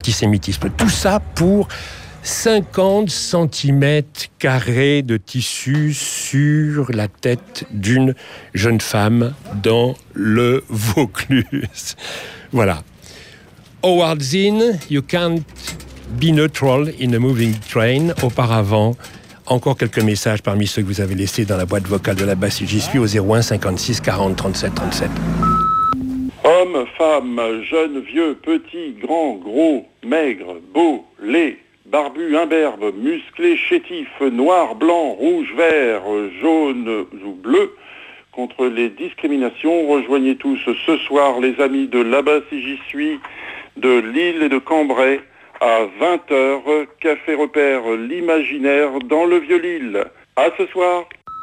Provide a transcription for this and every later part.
l'antisémitisme. Tout ça pour 50 cm² de tissu sur la tête d'une jeune femme dans le Vaucluse. Voilà. Howard Zinn, You Can't Be Neutral in a Moving Train. Auparavant, encore quelques messages parmi ceux que vous avez laissés dans la boîte vocale de la basse. J'y suis au 01 56 40 37 37. Hommes, femmes, jeunes, vieux, petits, grands, gros, maigres, beaux, laids, barbus, imberbes, musclés, chétifs, noirs, blancs, rouges, verts, jaunes ou bleus, contre les discriminations, rejoignez tous ce soir les amis de là-bas si j'y suis, de Lille et de Cambrai, à 20h, Café Repère l'Imaginaire dans le Vieux-Lille. À ce soir.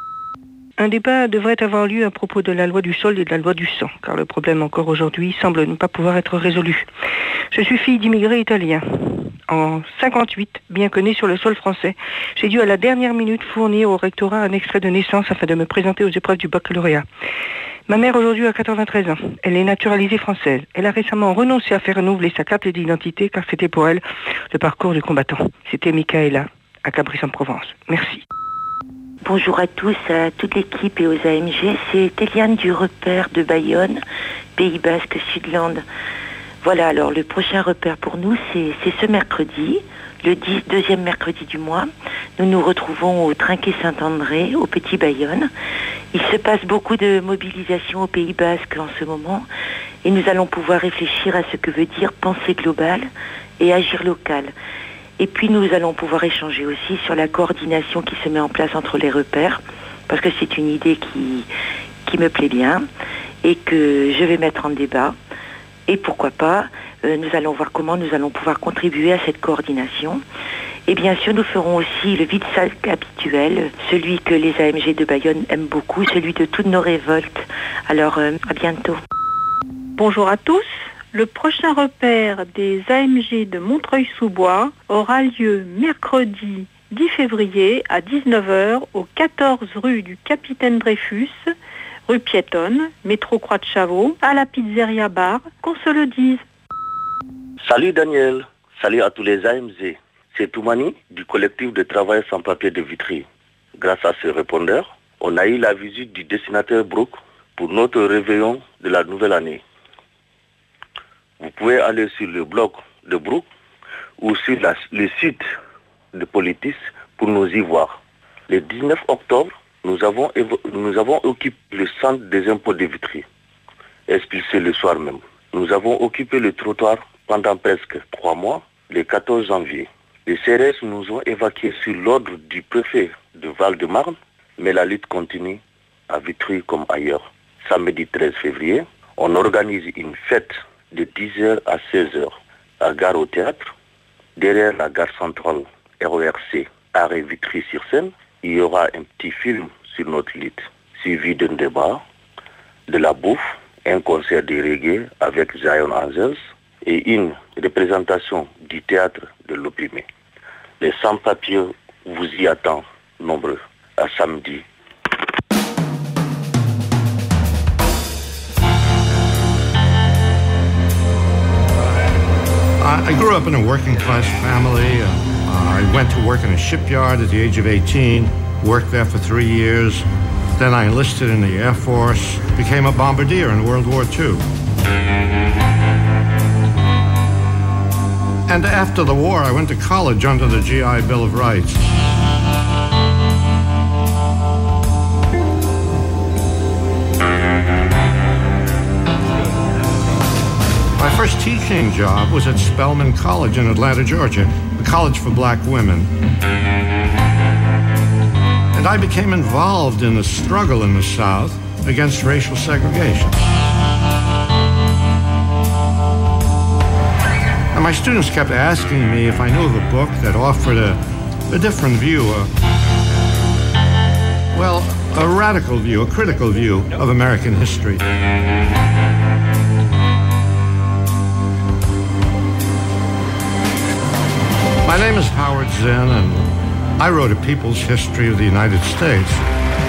Un débat devrait avoir lieu à propos de la loi du sol et de la loi du sang, car le problème encore aujourd'hui semble ne pas pouvoir être résolu. Je suis fille d'immigrés italiens. En 58, bien que née sur le sol français, j'ai dû à la dernière minute fournir au rectorat un extrait de naissance afin de me présenter aux épreuves du baccalauréat. Ma mère aujourd'hui a 93 ans. Elle est naturalisée française. Elle a récemment renoncé à faire renouveler sa carte d'identité car c'était pour elle le parcours du combattant. C'était Michaela, à Cabris-en-Provence. Merci. Bonjour à tous, à toute l'équipe et aux AMG. C'est Eliane du repère de Bayonne, Pays Basque, Sudland. Voilà, alors le prochain repère pour nous, c'est ce mercredi, le 2e mercredi du mois. Nous nous retrouvons au Trinquet Saint-André, au Petit Bayonne. Il se passe beaucoup de mobilisation au Pays Basque en ce moment et nous allons pouvoir réfléchir à ce que veut dire penser globale et agir local. Et puis nous allons pouvoir échanger aussi sur la coordination qui se met en place entre les repères, parce que c'est une idée qui me plaît bien et que je vais mettre en débat. Et pourquoi pas, nous allons voir comment nous allons pouvoir contribuer à cette coordination. Et bien sûr, nous ferons aussi le vide-sac habituel, celui que les AMG de Bayonne aiment beaucoup, celui de toutes nos révoltes. Alors, à bientôt. Bonjour à tous. Le prochain repère des AMG de Montreuil-sous-Bois aura lieu mercredi 10 février à 19h au 14 rue du Capitaine Dreyfus, rue piétonne, métro Croix de Chavaux, à la pizzeria bar, qu'on se le dise. Salut Daniel, salut à tous les AMG. C'est Toumani du collectif de travail sans papier de Vitry. Grâce à ce répondeur, on a eu la visite du dessinateur Brooke pour notre réveillon de la nouvelle année. Vous pouvez aller sur le blog de Brooke ou sur le site de Politis pour nous y voir. Le 19 octobre, nous avons occupé le centre des impôts de Vitry, expulsé le soir même. Nous avons occupé le trottoir pendant presque 3 mois, le 14 janvier. Les CRS nous ont évacués sur l'ordre du préfet de Val-de-Marne, mais la lutte continue à Vitry comme ailleurs. Samedi 13 février, on organise une fête de 10h à 16h à Gare au Théâtre, derrière la gare centrale RERC, arrêt Vitry-sur-Seine. Il y aura un petit film sur notre lutte, suivi d'un débat, de la bouffe, un concert de reggae avec Zion Angels et une représentation du théâtre de l'opprimé. Les sans-papiers vous y attendent nombreux. À samedi. I grew up in a working-class family. I went to work in a shipyard at the age of 18, worked there for 3 years. Then I enlisted in the Air Force, became a bombardier in World War II. And after the war, I went to college under the GI Bill of Rights. My first teaching job was at Spelman College in Atlanta, Georgia, a college for black women. And I became involved in the struggle in the South against racial segregation. And my students kept asking me if I knew of a book that offered a different view, a radical view, a critical view of American history. My name is Howard Zinn, and I wrote A People's History of the United States.